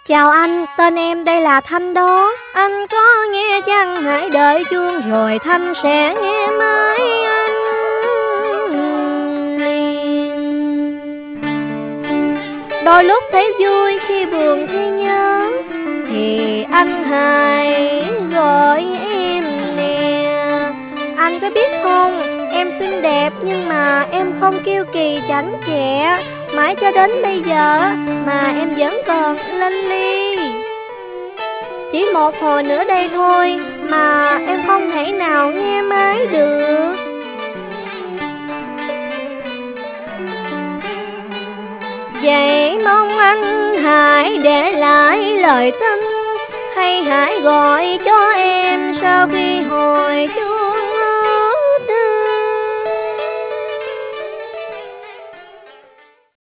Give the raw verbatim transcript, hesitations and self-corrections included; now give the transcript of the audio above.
Chào anh, tên em đây là Thanh đó. Anh có nghe chăng, hãy đợi chuông rồi Thanh sẽ nghe mãi anh liền. Đôi lúc thấy vui khi buồn khi nhớ, thì anh hãy gọi em nè. Anh có biết không, em xinh đẹp nhưng mà em không kiêu kỳ chảnh chẹ. Mãi cho đến bây giờ mà em vẫn còn lênh ly. Chỉ một hồi nữa đây thôi mà em không thể nào nghe mãi được. Vậy mong anh hãy để lại lời tin, hay hãy gọi cho em sau khi hồi chuông.